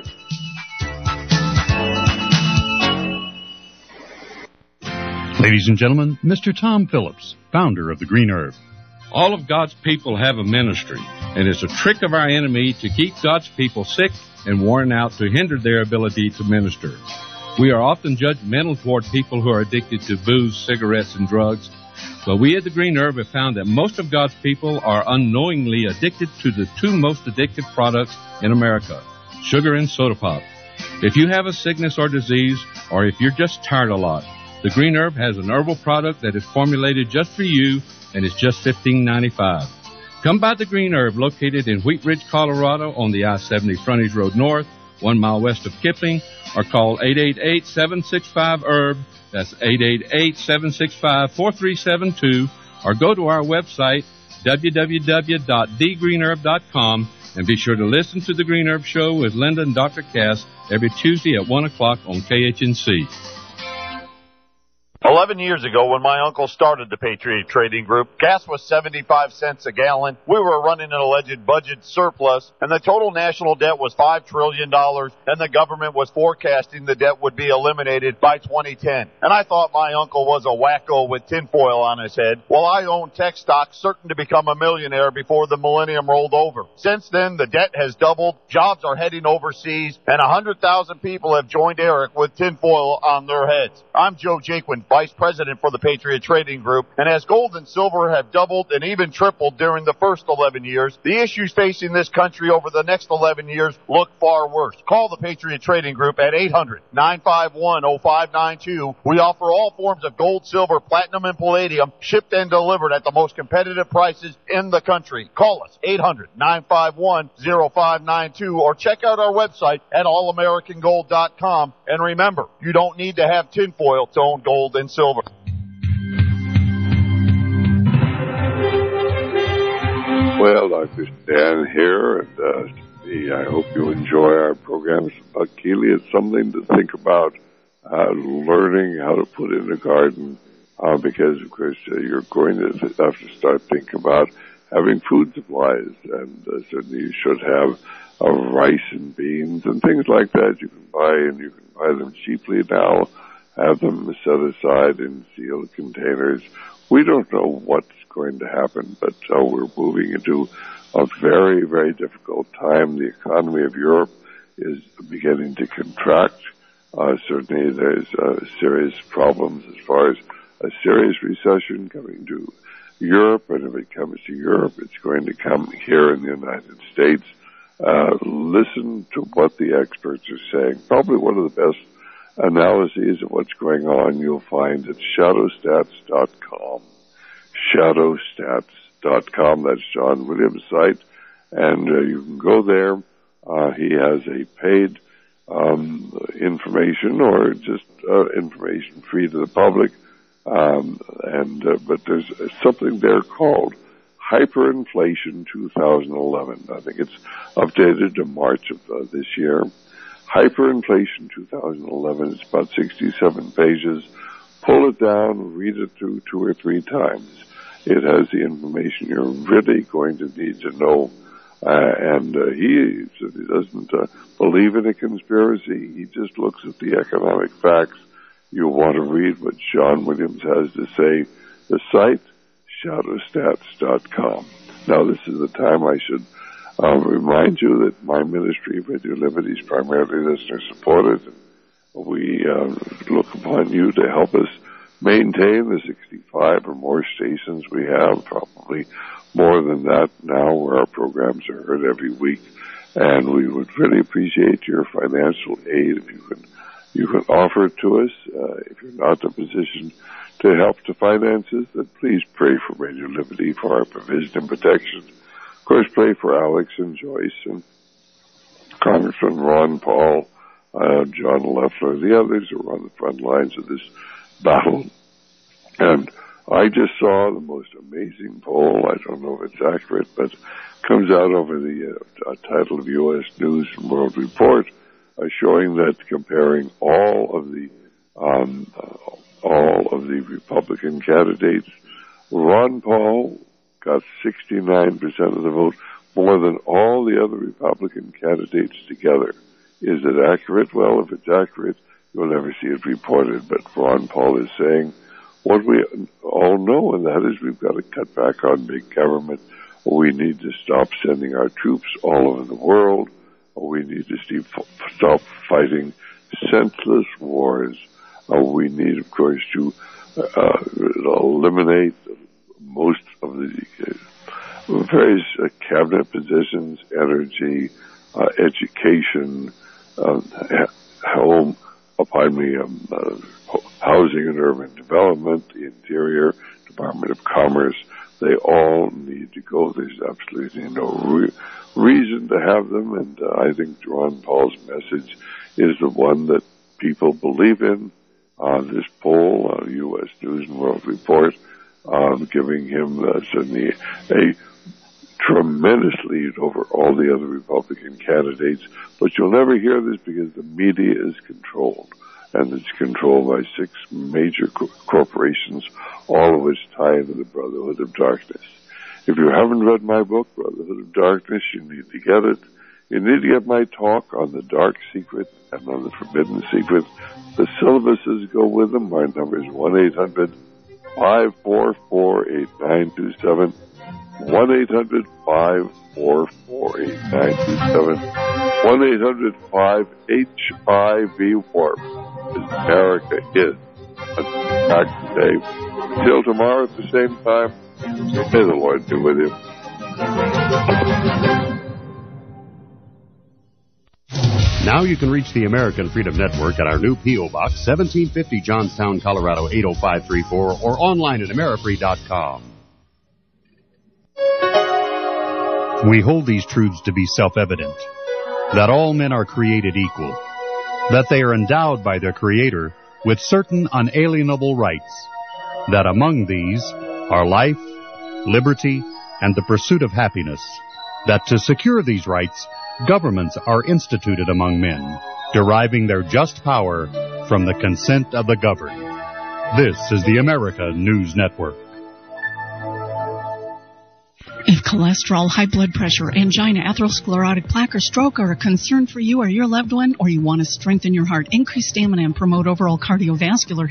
Ladies and gentlemen, Mister Tom Phillips, founder of the Green Herb. All of God's people have a ministry, and it's a trick of our enemy to keep God's people sick and worn out to hinder their ability to minister. We are often judgmental toward people who are addicted to booze, cigarettes, and drugs. But we at the Green Herb have found that most of God's people are unknowingly addicted to the two most addictive products in America, sugar and soda pop. If you have a sickness or disease, or if you're just tired a lot, the Green Herb has an herbal product that is formulated just for you, and it's just fifteen ninety-five. Come by the Green Herb, located in Wheat Ridge, Colorado, on the I seventy Frontage Road North, one mile west of Kipling, or call eight eight eight, seven six five, herb. That's eight eight eight, seven six five, four three seven two. Or go to our website, w w w dot the green herb dot com, and be sure to listen to The Green Herb Show with Linda and Doctor Cass every Tuesday at one o'clock on K H N C. Eleven years ago, when my uncle started the Patriot Trading Group, gas was seventy-five cents a gallon. We were running an alleged budget surplus, and the total national debt was five trillion dollars, and the government was forecasting the debt would be eliminated by twenty ten. And I thought my uncle was a wacko with tinfoil on his head. Well, I owned tech stocks certain to become a millionaire before the millennium rolled over. Since then, the debt has doubled, jobs are heading overseas, and one hundred thousand people have joined Eric with tinfoil on their heads. I'm Joe Jaquin, Vice President for the Patriot Trading Group, and as gold and silver have doubled and even tripled during the first eleven years, the issues facing this country over the next eleven years look far worse. Call the Patriot Trading Group at eight hundred, nine five one, oh five nine two. We offer all forms of gold, silver, platinum, and palladium shipped and delivered at the most competitive prices in the country. Call us, eight hundred, nine five one, oh five nine two, or check out our website at all american gold dot com. And remember, you don't need to have tinfoil to own gold and silver. Well, Doctor Stan here, and uh, I hope you enjoy our programs about Keeley. It's something to think about, uh, learning how to put in a garden, uh, because, of course, uh, you're going to have to start thinking about having food supplies, and uh, certainly you should have uh, rice and beans and things like that you can buy, and you can buy them cheaply now, have them set aside in sealed containers. We don't know what's going to happen, but uh, we're moving into a very, very difficult time. The economy of Europe is beginning to contract. Uh, certainly there's uh, serious problems as far as a serious recession coming to Europe, and if it comes to Europe, it's going to come here in the United States. Uh, listen to what the experts are saying. Probably one of the best analyses of what's going on you'll find at shadow stats dot com. shadow stats dot com. That's John Williams' site, and uh, you can go there. Uh, he has a paid um, information or just uh, information free to the public, um, and uh, but there's something there called Hyperinflation twenty eleven. I think it's updated to March of uh, this year. Hyperinflation twenty eleven. It's about sixty-seven pages. Pull it down, read it through two or three times. It has the information you're really going to need to know. Uh, and uh, he, he doesn't uh, believe in a conspiracy. He just looks at the economic facts. You'll want to read what John Williams has to say. The site, shadow stats dot com. Now, this is the time I should uh, remind you that my ministry, Radio Liberty, is primarily listener-supported. We uh, look upon you to help us maintain the sixty-five or more stations we have, probably more than that now, where our programs are heard every week. And we would really appreciate your financial aid if you can you can offer it to us. Uh, if you're not in a position to help the finances, then please pray for Radio Liberty, for our provision and protection. Of course, pray for Alex and Joyce and Congressman Ron Paul, uh, John Leffler, the others who are on the front lines of this battle. And I just saw the most amazing poll. I don't know if it's accurate, but it comes out over the uh, title of U S News and World Report, uh, showing that comparing all of the um, uh, all of the Republican candidates, Ron Paul got sixty-nine percent of the vote, more than all the other Republican candidates together. Is it accurate? Well, if it's accurate, you'll never see it reported. But Ron Paul is saying what we all know, and that is we've got to cut back on big government. We need to stop sending our troops all over the world. We need to stop fighting senseless wars. Uh, we need, of course, to uh, eliminate most of the uh, various uh, cabinet positions, energy, uh, education, uh, home, uh, pardon me, um, uh, housing and urban development, the Interior, Department of Commerce. They all need to go. There's absolutely no re- reason to have them, and uh, I think Ron Paul's message is the one that people believe in. Uh, this poll, uh, U S News and World Report, um, giving him uh, certainly a tremendous lead over all the other Republican candidates. But you'll never hear this because the media is controlled. and it's controlled by six major co- corporations, all of which tie into the Brotherhood of Darkness. If you haven't read my book, Brotherhood of Darkness, you need to get it. You need to get my talk on the dark secret and on the forbidden secret. The syllabuses go with them. My number is one eight hundred five four four eight nine two seven. one eight hundred five four four eight nine two seven. one eight hundred five H I V warp. America is back today. Till tomorrow at the same time, may the Lord be with you. Now you can reach the American Freedom Network at our new P O. Box, seventeen fifty Johnstown, Colorado, eight oh five three four, or online at amerifree dot com. We hold these truths to be self-evident, that all men are created equal, that they are endowed by their Creator with certain unalienable rights, that among these are life, liberty, and the pursuit of happiness, that to secure these rights, governments are instituted among men, deriving their just power from the consent of the governed. This is the America News Network. If cholesterol, high blood pressure, angina, atherosclerotic plaque, or stroke are a concern for you or your loved one, or you want to strengthen your heart, increase stamina, and promote overall cardiovascular